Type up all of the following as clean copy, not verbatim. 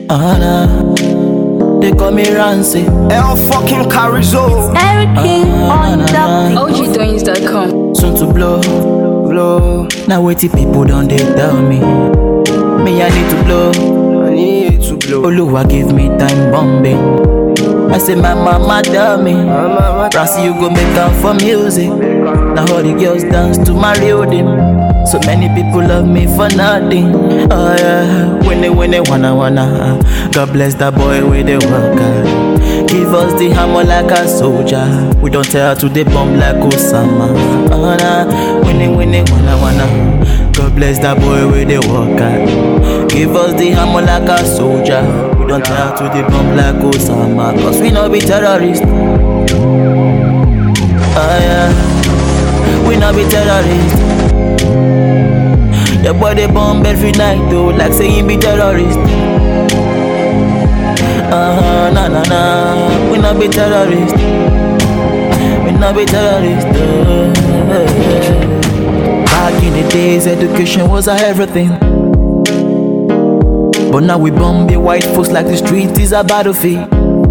They call me Rancy. El fucking Carizo. Eric King on the OGDoings.com. Soon to blow. Now wait till people don't they tell me. Me I need to blow. Oluwa give me time bombing. I say my mama tell me, Rancy you go make up for music. Now all the girls dance to my rhythm. So many people love me for nothing. Oh yeah, when they wanna. God bless that boy with the worker. Give us the hammer like a soldier. We don't tell to the bomb like Osama. Oh nah, when they wanna. God bless that boy with the worker. Give us the hammer like a soldier. We don't tell to the bomb like Osama. Cause we no be terrorists. Oh yeah, we no be terrorists. Your body bomb every night though, like saying be terrorist. Nah, we not be terrorist. We not be terrorist. Back in the days, education was everything. But now we bomb the white folks like the street is a battlefield.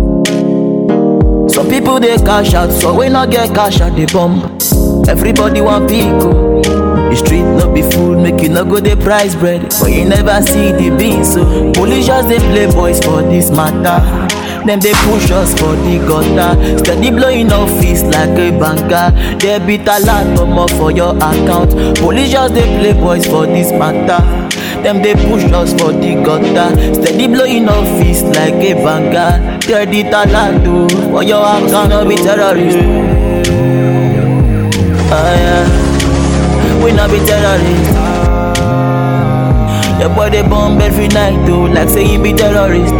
Some people they cash out, so we not get cash out, they bomb. Everybody want pico. The street no be food, make you no go the price bread, but you never see the beans. So police just they play boys for this matter. Then they push us for the gutter. Steady blowing off fees like a banker. They beat a lot but more for your account. Police just they play boys for this matter. Them they push us for the gutter. Steady blowing off fees like a banker. They beat a lot too for your account. No be terrorist. Yeah. We not be terrorists. Your body bomb every night though, like say you be terrorist.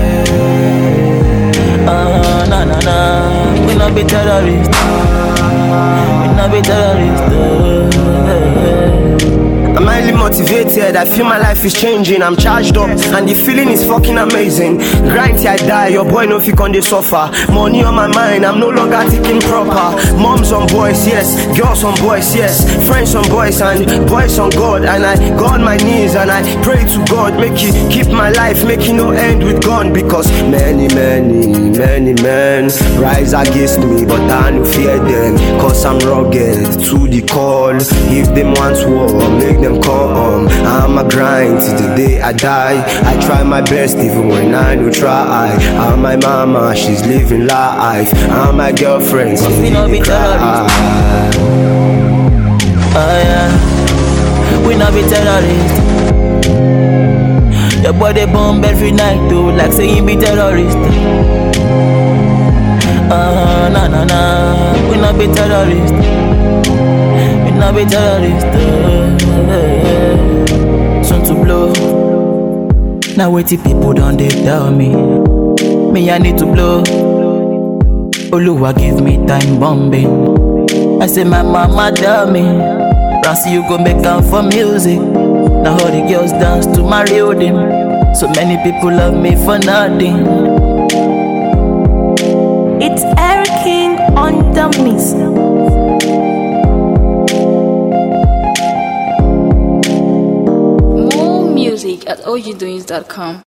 Nah, we not be terrorists. We not be terrorists. I'm highly motivated, I feel my life is changing. I'm charged up and the feeling is fucking amazing. Grind till I die, your boy no fit on the suffer. Money on my mind, I'm no longer thinking proper. Moms on boys, yes, girls on boys, yes, friends on boys and boys on God. And I go on my knees and I pray to God, make it keep my life, make it no end with gun. Because many men rise against me, but I no fear them. Cause I'm rugged to the call. If them want war, make them come. I'm a grind till the day I die. I try my best even when I don't try. I'm my mama, she's living life. I'm my girlfriend, she's living cry. Oh yeah, we not be terrorists. Your body bomb every night though, like say you be terrorist. Nah, we not be terrorists. We not be terrorists. Soon to blow. Now wait till people don't they tell me. Me I need to blow. Oluwa give me time bombing. I say my mama tell me, Rancy you go make up for music. Now all the girls dance to my rhythm. So many people love me for nothing. It's Eric King on the mix. More music at OGDoings.com.